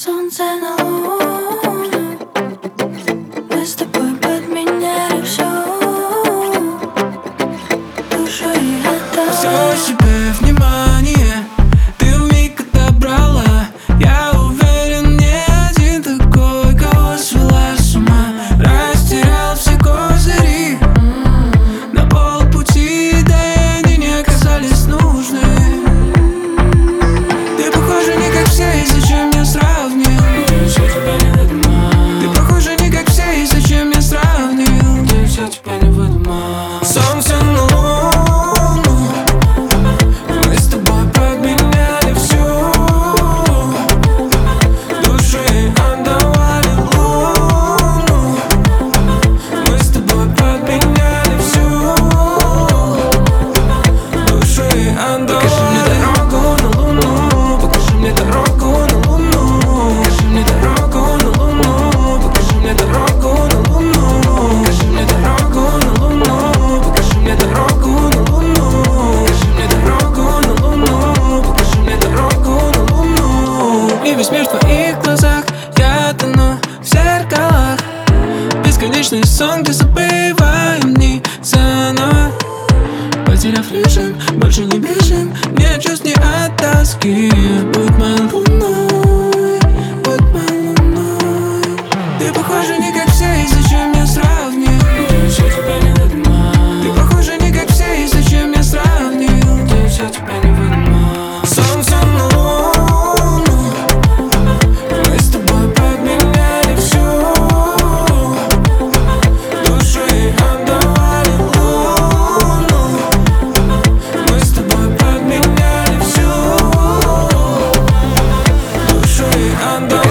солнце на луну. Мы с тобой подменяли всю душу и отдали. Все себе внимание ты вмиг отобрала. Я уверен, не один такой, кого свела с ума. Растерял все козыри на полпути, да и они не оказались нужны. Ты похожа не как все, и зачем я сравнил? Все тебя не выдумал. Ты похожа не как все, и зачем я сравнил? Ты все тебя не выдумал. Солнце на луну, мы с тобой подменяли всю души, отдавали луну. Мы с тобой подменяли всю души, отдавали. Покажи мне дорогу на луну, покажи мне дорогу на луну. Покажи мне дорогу на луну, покажи мне дорогу на луну. Покажи мне дорогу на луну, покажи мне дорогу на луну. Покажи мне дорогу на луну, покажи мне дорогу на луну. И весь мир в твоих глазах, я тону в зеркалах. Бесконечный сон, где забываем дни заново. Потеряв режим, больше не бежим, нет чувств, не от тоски. Будь моей луной, будь моей луной. Ты похожа не как все, и зачем я сравнил? Ты все тебя не выдумал. Ты похожа не как все, и зачем я сравнил? Ты все тебя не выдумал. Солнце на луну, мы с тобой подменяли всю души, отдавали луну. Мы с тобой подменяли всю души, отдавали.